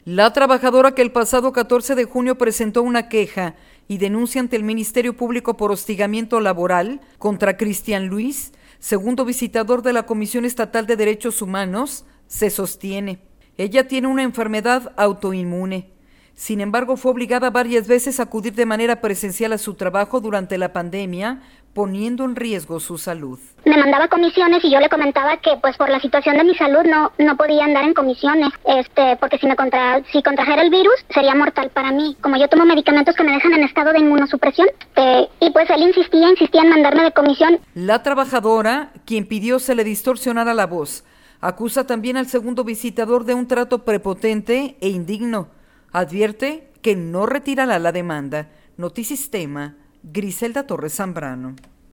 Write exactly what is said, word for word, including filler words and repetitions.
La trabajadora que el pasado catorce de junio presentó una queja y denuncia ante el Ministerio Público por hostigamiento laboral contra Cristian Luis, segundo visitador de la Comisión Estatal de Derechos Humanos, se sostiene. Ella tiene una enfermedad autoinmune. Sin embargo, fue obligada varias veces a acudir de manera presencial a su trabajo durante la pandemia, poniendo en riesgo su salud. Me mandaba comisiones y yo le comentaba que pues por la situación de mi salud no no podía andar en comisiones, este porque si me contra, si contrajera el virus sería mortal para mí. Como yo tomo medicamentos que me dejan en estado de inmunosupresión, eh, y pues él insistía, insistía en mandarme de comisión. La trabajadora, quien pidió se le distorsionara la voz, acusa también al segundo visitador de un trato prepotente e indigno. Advierte que no retirará la demanda. Notisistema, Griselda Torres Zambrano.